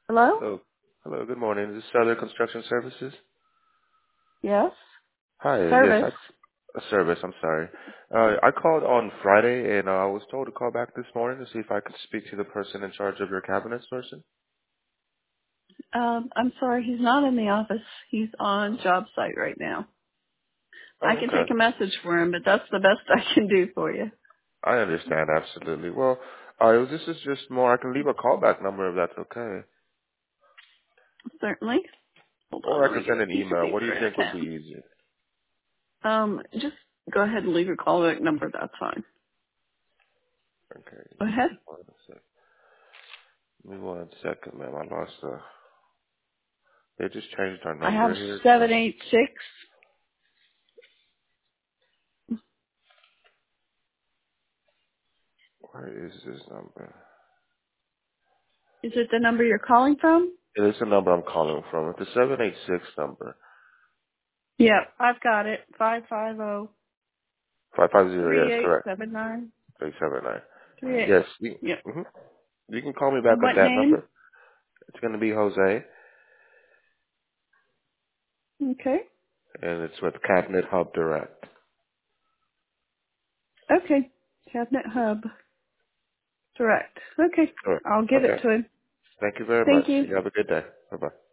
Hello? Hello. Hello, good morning. This is Southern Construction Services. Yes? Hi, yes, Service. service, I'm sorry. I called on Friday and I was told to call back this morning to see if I could speak to the person in charge of your cabinet sourcing. I'm sorry, he's not in the office. He's on job site right now. I Oh, can take okay. a message for him, but that's the best I can do for you. I understand, absolutely. Well, this is just more, I can leave a callback number if that's okay. Certainly. Hold on, Or I let can me get send a an piece of email. What do paper you and a think would be pen. easier? Just go ahead and leave your callback number. That's fine. Okay. Go ahead. One sec. Give me 1 second, ma'am. I lost they just changed our I have number here, so 786. where is this number? Is it the number you're calling from? It is the number I'm calling from. It's a 786 number. Yeah, I've got it. 550 550, yes, correct. 3879 379. 38. Yes, Yep. you can call me back And on what that name? number. It's going to be Jose, Okay. and it's with Cabinet Hub Direct. Okay. Cabinet Hub. Direct. Okay. Sure. I'll give it Okay. to him. Thank you very much. Thank you. You have a good day. Bye-bye.